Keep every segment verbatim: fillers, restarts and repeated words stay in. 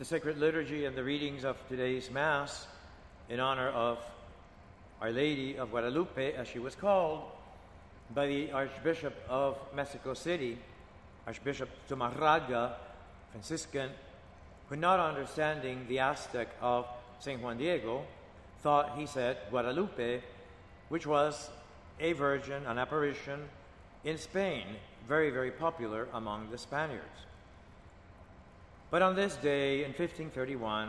the sacred liturgy and the readings of today's Mass in honor of Our Lady of Guadalupe, as she was called by the Archbishop of Mexico City, Archbishop Zumarraga, Franciscan, who, not understanding the Aztec of Saint Juan Diego, thought he said Guadalupe, which was a virgin, an apparition in Spain, very, very popular among the Spaniards. But on this day in fifteen thirty-one,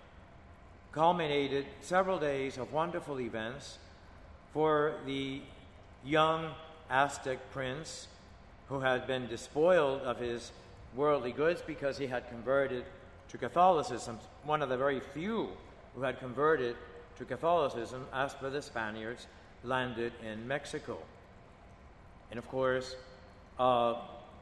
culminated several days of wonderful events for the young Aztec prince who had been despoiled of his worldly goods because he had converted to Catholicism, one of the very few who had converted to Catholicism, as per the Spaniards, landed in Mexico. And of course, uh,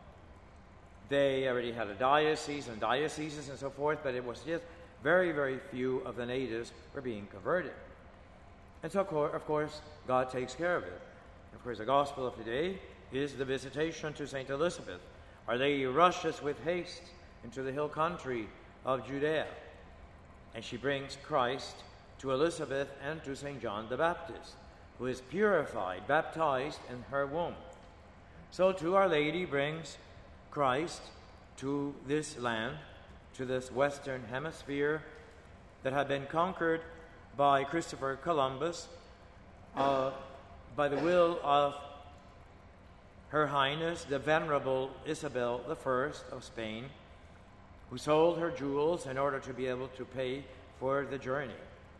they already had a diocese and dioceses and so forth, but it was just very, very few of the natives were being converted. And so, of course, God takes care of it. And of course, the gospel of today is the visitation to Saint Elizabeth. Our Lady rushes with haste into the hill country of Judea, and she brings Christ to Elizabeth and to Saint John the Baptist, who is purified, baptized in her womb. So too Our Lady brings Christ to this land, to this Western Hemisphere that had been conquered by Christopher Columbus uh, by the will of Her Highness, the Venerable Isabel the First of Spain, who sold her jewels in order to be able to pay for the journey.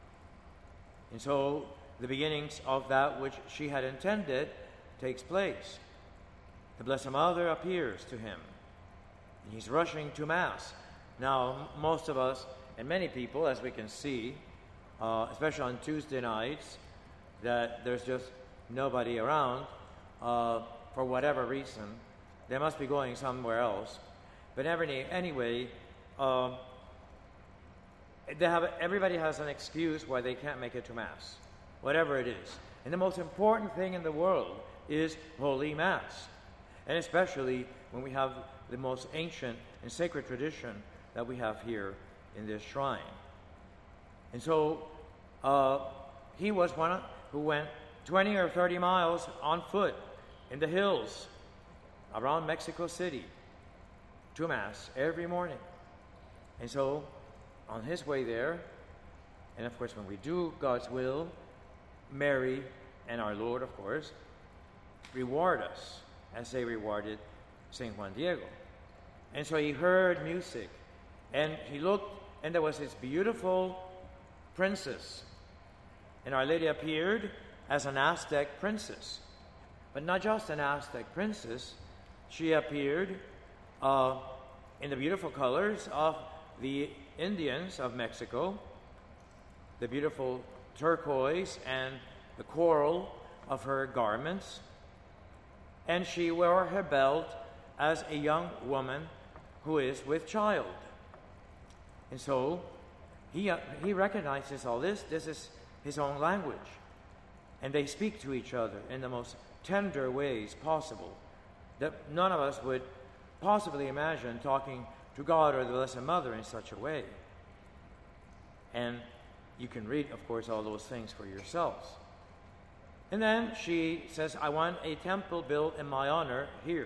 And so the beginnings of that which she had intended takes place. The Blessed Mother appears to him, and he's rushing to Mass. Now, most of us, and many people, as we can see, uh, especially on Tuesday nights, that there's just nobody around, uh, for whatever reason. They must be going somewhere else. But every, anyway, uh, they have, everybody has an excuse why they can't make it to Mass, whatever it is. And the most important thing in the world is Holy Mass. And especially when we have the most ancient and sacred tradition that we have here in this shrine. And so uh, he was one who went twenty or thirty miles on foot in the hills around Mexico City to Mass every morning. And so on his way there, and of course when we do God's will, Mary and our Lord, of course, reward us as they rewarded Saint Juan Diego. And so he heard music, and he looked, and there was this beautiful princess. And Our Lady appeared as an Aztec princess. But not just an Aztec princess, she appeared uh, in the beautiful colors of the Indians of Mexico, the beautiful turquoise and the coral of her garments. And she wore her belt as a young woman who is with child. And so he, uh, he recognizes all this. This is his own language. And they speak to each other in the most tender ways possible that none of us would possibly imagine talking to God or the Blessed Mother in such a way. And you can read, of course, all those things for yourselves. And then she says, I want a temple built in my honor here.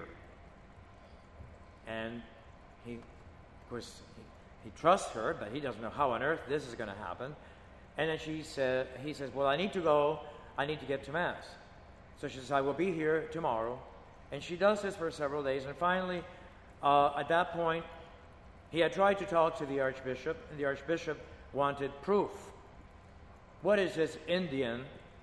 And he, of course, he, he trusts her, but he doesn't know how on earth this is going to happen. And then she said, he says, well, I need to go. I need to get to Mass. So she says, I will be here tomorrow. And she does this for several days. And finally, uh, at that point, he had tried to talk to the Archbishop, and the Archbishop wanted proof. What is this Indian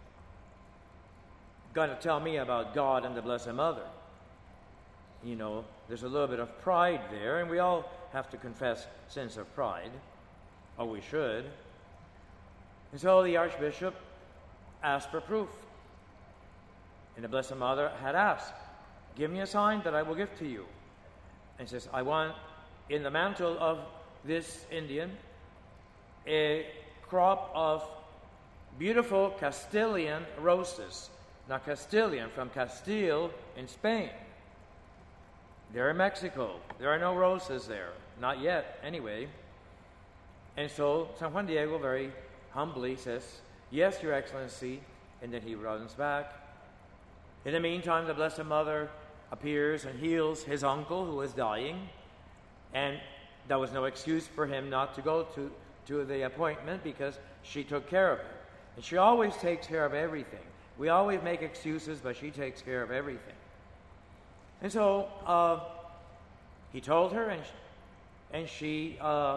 going to tell me about God and the Blessed Mother? You know, there's a little bit of pride there, and we all have to confess sins of pride, or we should. And so the Archbishop asked for proof. And the Blessed Mother had asked, give me a sign that I will give to you. And says, I want in the mantle of this Indian a crop of beautiful Castilian roses. Now Castilian, from Castile in Spain. They're in Mexico. There are no roses there. Not yet, anyway. And so San Juan Diego very humbly says, "Yes, Your Excellency," and then he runs back. In the meantime, the Blessed Mother appears and heals his uncle who is dying, and there was no excuse for him not to go to, to the appointment because she took care of it. And she always takes care of everything. We always make excuses, but she takes care of everything. And so uh, he told her, and she, and she uh,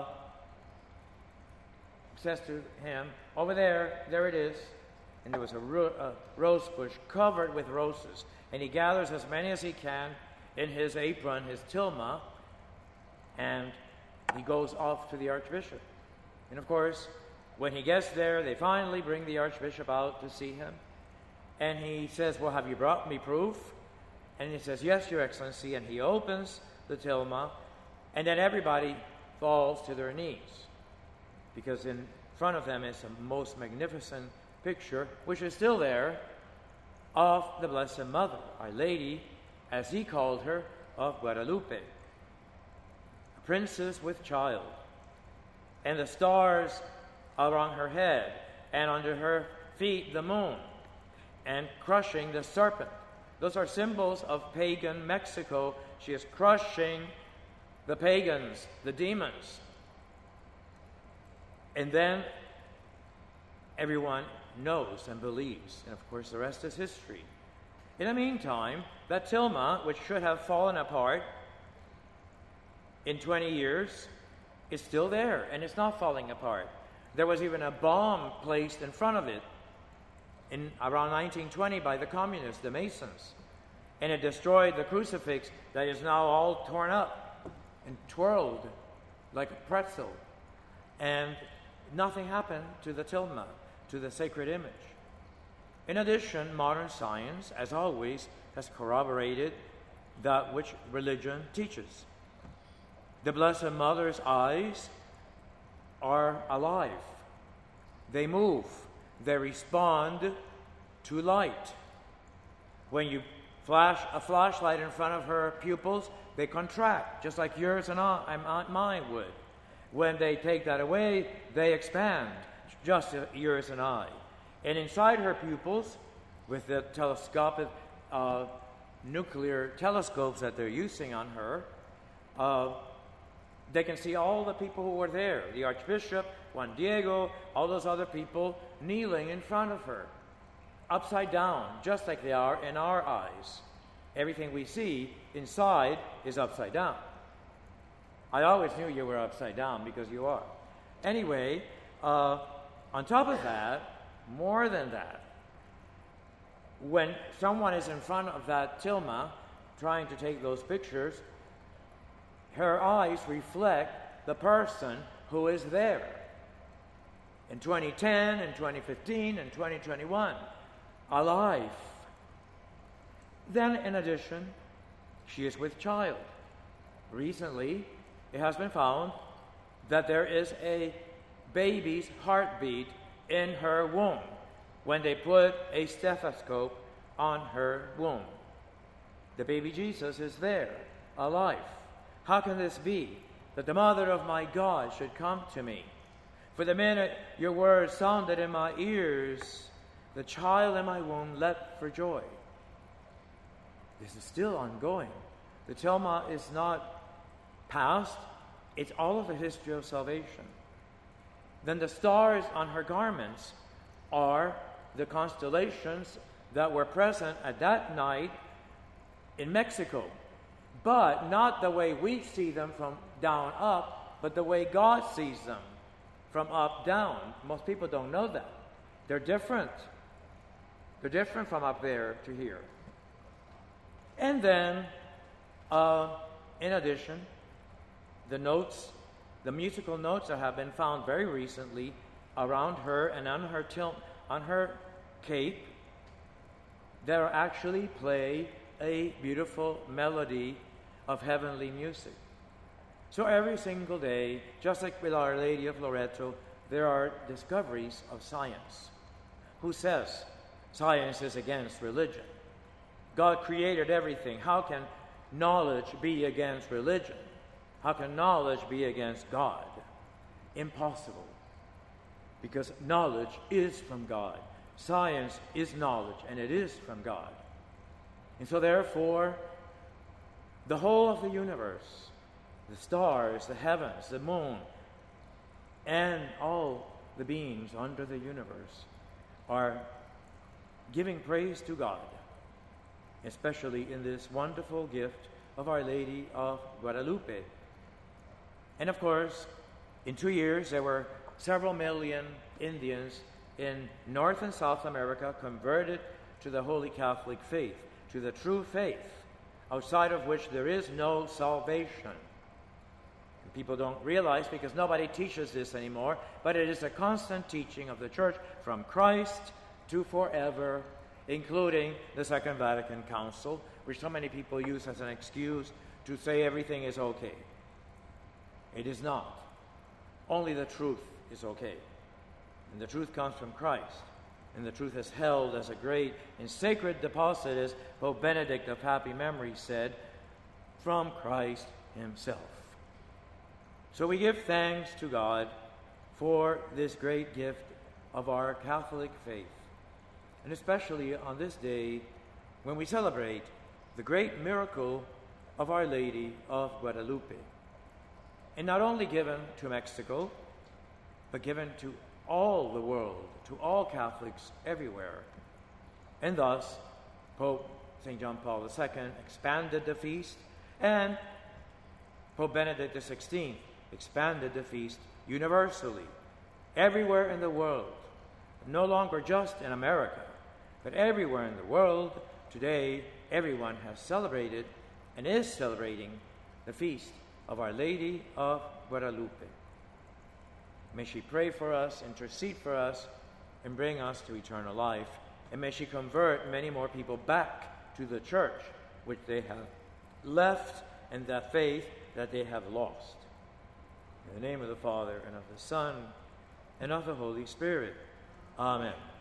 says to him, "Over there, there it is." And there was a, ro- a rose bush covered with roses. And he gathers as many as he can in his apron, his tilma, and he goes off to the Archbishop. And of course, when he gets there, they finally bring the Archbishop out to see him. And he says, "Well, have you brought me proof?" And he says, "Yes, Your Excellency." And he opens the tilma, and then everybody falls to their knees, because in front of them is a most magnificent picture, which is still there, of the Blessed Mother, Our Lady, as he called her, of Guadalupe, a princess with child, and the stars are on her head, and under her feet the moon, and crushing the serpent. Those are symbols of pagan Mexico. She is crushing the pagans, the demons. And then everyone knows and believes. And of course, the rest is history. In the meantime, that tilma, which should have fallen apart in twenty years, is still there, and it's not falling apart. There was even a bomb placed in front of it in around nineteen twenty by the communists, the Masons, and it destroyed the crucifix that is now all torn up and twirled like a pretzel. And nothing happened to the tilma, to the sacred image. In addition, modern science, as always, has corroborated that which religion teaches. The Blessed Mother's eyes are alive. They move. They respond to light. When you flash a flashlight in front of her pupils, they contract, just like yours and I, mine would. When they take that away, they expand, just as yours and I. And inside her pupils, with the telescopic uh, nuclear telescopes that they're using on her, uh, they can see all the people who were there, the Archbishop, Juan Diego, all those other people kneeling in front of her, upside down, just like they are in our eyes. Everything we see inside is upside down. I always knew you were upside down because you are. Anyway, uh, on top of that, more than that, when someone is in front of that tilma trying to take those pictures, her eyes reflect the person who is there. In twenty ten, in twenty fifteen, in twenty twenty-one, alive. Then, in addition, she is with child. Recently, it has been found that there is a baby's heartbeat in her womb when they put a stethoscope on her womb. The baby Jesus is there, alive. How can this be, that the mother of my God should come to me? For the minute your words sounded in my ears, the child in my womb leapt for joy. This is still ongoing. The tilma is not past, it's all of the history of salvation. Then the stars on her garments are the constellations that were present at that night in Mexico, but not the way we see them from down up, but the way God sees them from up down. Most people don't know that. They're different. They're different from up there to here. And then, uh, in addition, the notes, the musical notes that have been found very recently around her and on her til- on her cape, that actually play a beautiful melody of heavenly music. So every single day, just like with Our Lady of Loreto, there are discoveries of science. Who says science is against religion? God created everything. How can knowledge be against religion? How can knowledge be against God? impossible, because knowledge is from God. Science is knowledge, and it is from God. And so therefore, the whole of the universe, the stars, the heavens, the moon, and all the beings under the universe are giving praise to God, especially in this wonderful gift of Our Lady of Guadalupe. And of course, in two years, there were several million Indians in North and South America converted to the Holy Catholic faith, to the true faith, outside of which there is no salvation. And people don't realize, because nobody teaches this anymore, but it is a constant teaching of the Church from Christ to forever, including the Second Vatican Council, which so many people use as an excuse to say everything is okay. It is not. Only the truth is okay. And the truth comes from Christ. And the truth is held as a great and sacred deposit, as Pope Benedict of happy memory said, from Christ himself. So we give thanks to God for this great gift of our Catholic faith, and especially on this day when we celebrate the great miracle of Our Lady of Guadalupe. And not only given to Mexico, but given to all the world, to all Catholics everywhere. And thus, Pope Saint John Paul the Second expanded the feast, and Pope Benedict the Sixteenth expanded the feast universally, everywhere in the world, no longer just in America, but everywhere in the world. Today, everyone has celebrated and is celebrating the feast of Our Lady of Guadalupe. May she pray for us, intercede for us, and bring us to eternal life. And may she convert many more people back to the Church, which they have left, and the faith that they have lost. In the name of the Father, and of the Son, and of the Holy Spirit. Amen.